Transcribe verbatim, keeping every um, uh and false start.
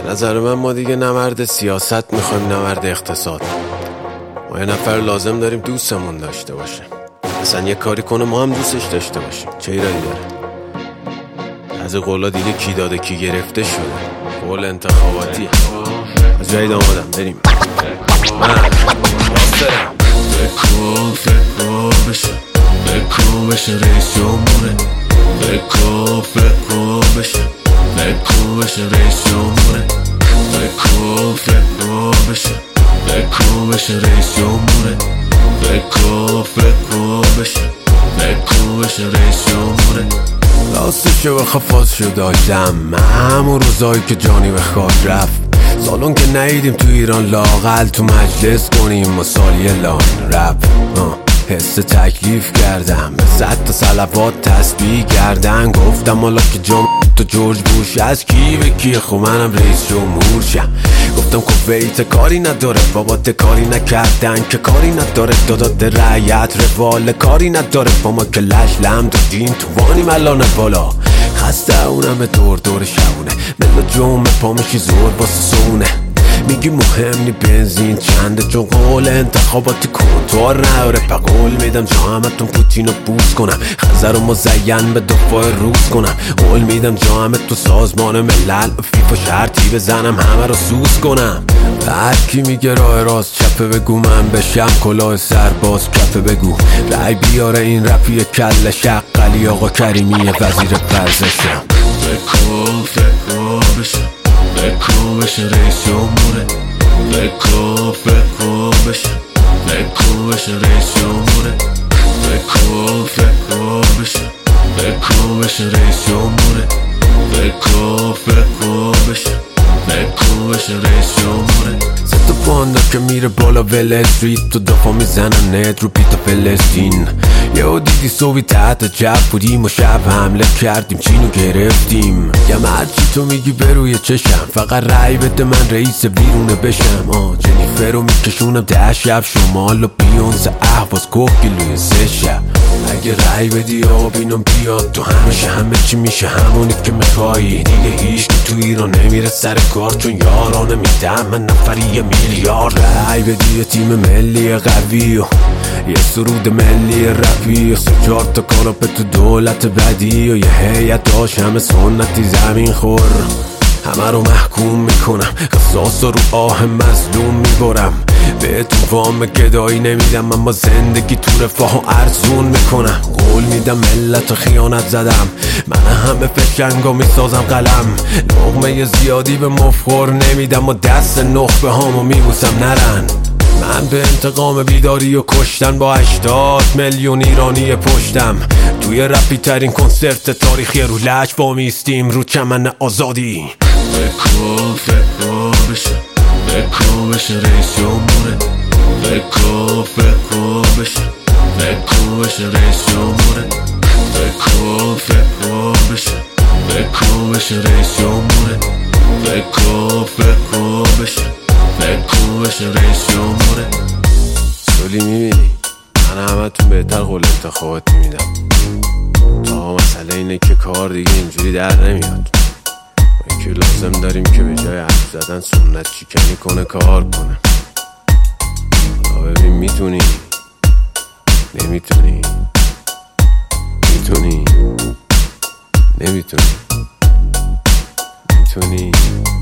نظر من ما دیگه نه مرد سیاست میخوایم نه مرد اقتصاد. ما یه نفر لازم داریم دوستمون داشته باشه، اصلا یه کاری کنه ما هم دوستش داشته باشیم. چه ایرادی داره؟ از قولا دیگه کی داده کی گرفته شده. قول انتخاباتی از جایی آمدم بریم. من یاسرم. بکن فکر بشه، بکن بشه رئیس جمهوره. بکن فکر بشه، بکن بشه رئیس جمهوره. بکن فکر بشه، بکن بشه رئیس جمهوره. بکن فکر بشه، بکن بشه رئیس جمهوره. راستشو بخوا فازشو داشتم من همون روزایی که جانی به خاک رفت. سالون که نهیدیم تو ایران لاقل تو مجلس کنیم مسالی لان رپ. حس تکلیف کردم به صد تا صلوات تسبیح کردن. گفتم حالا که جمع تو جورج بوش از کی به کی خب منم رئیس جمهور شم. گفتم کویت کاری نداره بابات کاری نکردن که کاری نداره دادات رعیت روال کاری نداره با ما که لش لم دادیم تو وانیم الان بالا خسته اونم دور دور شونه ملا جمعه پا میشی زور واسه سونه. میگی مهم نی بنزین چنده چون قول انتخاباتی کنتور نداره. پا قول میدم جا همتون پوتینو بوس کنم، خزر رو مزین به دفاع روز کنم. قول میدم جا همه تو سازمان ملل فیفا شرطی بزنم همه رو سوز کنم. هر کی میگه راه راست چپه بگو من بشم کلاه سرباز کفه بگو. رای بیاره این رپی کل شقلی آقا کریمی وزیر ورزشم. بکن فکر بشه، بکن بشه رئیس جمهوره. بکن فکر بشه، بکن بشه رئیس جمهوره. بکن فکر بشه، بکن بشه رئیس جمهوره. بکن فکر بشه، بکن بشه رئیس جمهوره. ست پاندا که میره بالا ول استریت تو دفاع میزنن نت رو پیتا فلسطین. یهو دیدی صبحی تحت جب بودیم و شب حمله کردیم چینو گرفتیم. یم هرچی تو میگی بروی چشم فقط رای بده من رئیس بیرونه بشم. آه جنیفر رو میکشونم ده شب شمال و بیونز احواز کوکیلوی سه شب. اگه رای بدی آبینم بیاد تو همیشه همه چی میشه همونی که میخوایی. دیگه هیچ که تو ایران نمیره سر کار چون یارانه میدم من نفری یه میلیارد. رای بدی یه تیم ملی قوی و یه سرود ملی رپی و سه چار تا کاناپه تو دولت بدی و یه هیئت داشت همه سنتی زمین خور. همه رو محکوم میکنم قصاص رو آه مظلوم میبرم. بهتون وام گدایی نمیدم اما زندگی تو رفاه و ارزون میکنم. قول میدم ملت خیانت زدم من همه فشنگا میسازم قلم. لقمه زیادی به مفخور نمیدم و دست نخبه هامو میبوسم نرن. من به انتقام بیداری و کشتن با هشتاد میلیون ایرانی پشتم. توی رپی ترین کنسرت تاریخی رو لج با میستیم رو چمن آزادی. بکن فکر بشه، بکن بشه رئیس جمهوره. بکن فکر بشه، بکن بشه رئیس جمهوره. بکن فکر بشه، بکن بشه رئیس جمهوره. بکن فکر بشه، بکن بشه رئیس جمهوره. سولی میبینی من همه تون بهتر قول انتخاباتی میدم. تا مسئله اینه که کار دیگه اینجوری در نمیاد. ما که لازم داریم که به جای حرف زدن سنت شکنی کنه کار کنه. حالا ببین میتونی نمیتونی میتونی نمیتونی میتونی